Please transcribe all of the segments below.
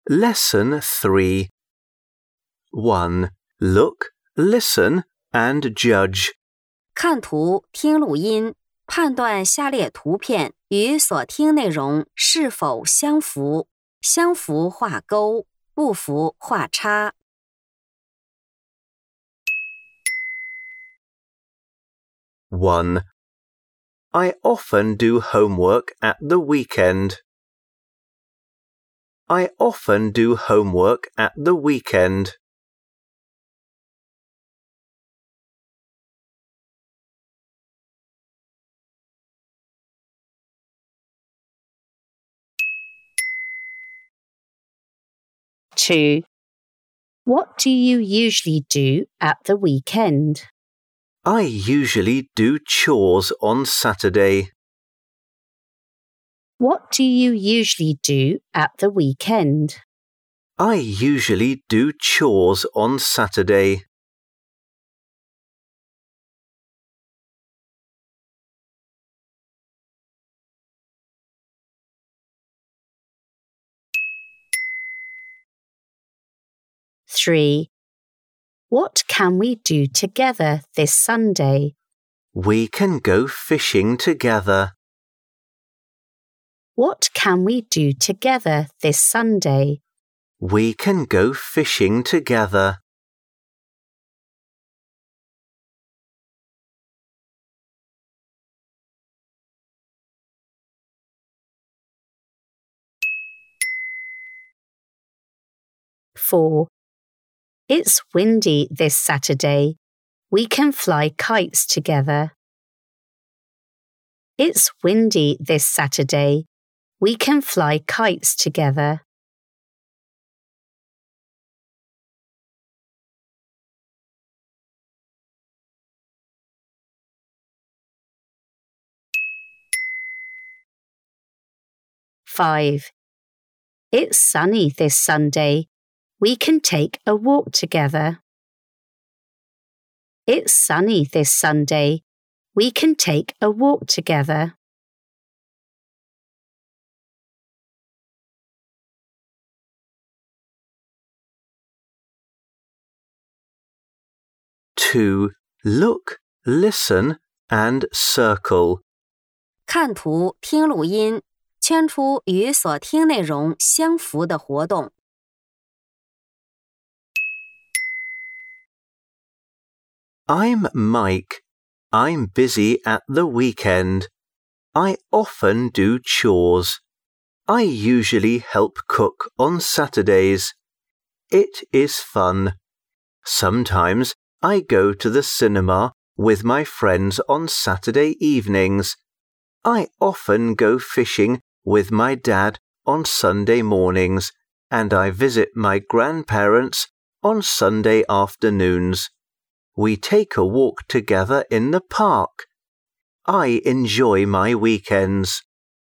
Lesson 3. 1. Look, listen, and judge. 看图、听录音，判断下列图片与所听内容是否相符，相符画勾，不符画叉。 1. I often do homework at the weekend. I often do homework at the weekend. 2. What do you usually do at the weekend? I usually do chores on Saturday. What do you usually do at the weekend? I usually do chores on Saturday. 3. What can we do together this Sunday? We can go fishing together. What can we do together this Sunday? We can go fishing together. 4. It's windy this Saturday. We can fly kites together. It's windy this Saturday. We can fly kites together. 5. It's sunny this Sunday. We can take a walk together. It's sunny this Sunday. We can take a walk together. 2. Look, listen, and circle. 看图、听录音，圈出与所听内容相符的活动。 I'm Mike. I'm busy at the weekend. I often do chores. I usually help cook on Saturdays. It is fun. Sometimes I go to the cinema with my friends on Saturday evenings. I often go fishing with my dad on Sunday mornings, and I visit my grandparents on Sunday afternoons. We take a walk together in the park. I enjoy my weekends.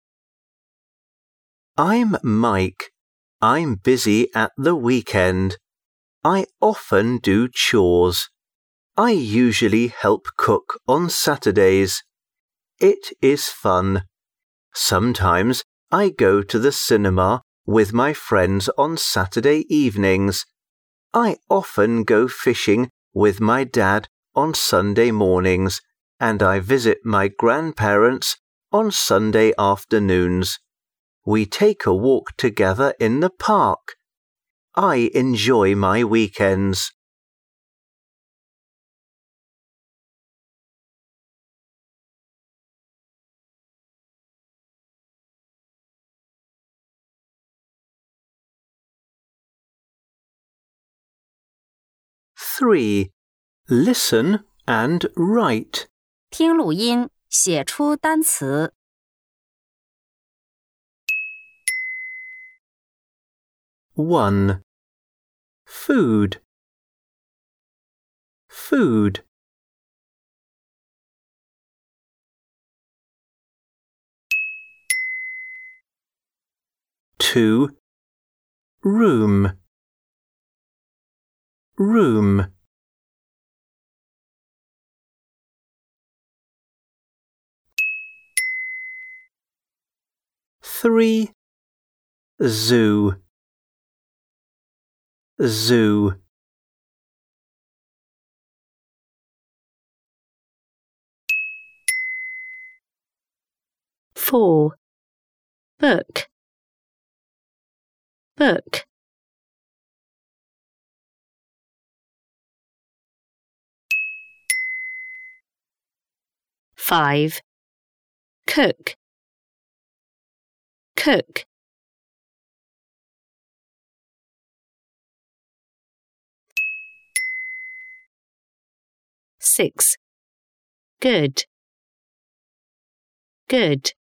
I'm Mike. I'm busy at the weekend. I often do chores. I usually help cook on Saturdays. It is fun. Sometimes I go to the cinema with my friends on Saturday evenings. I often go fishing with my dad on Sunday mornings, and I visit my grandparents on Sunday afternoons. We take a walk together in the park. I enjoy my weekends. Three. Listen and write. 听录音，写出单词。 1. Food. Food. 2. Room. Room. 3. Zoo. zoo. 4. Book. Book. 5. Cook. Cook. 6. Good. Good.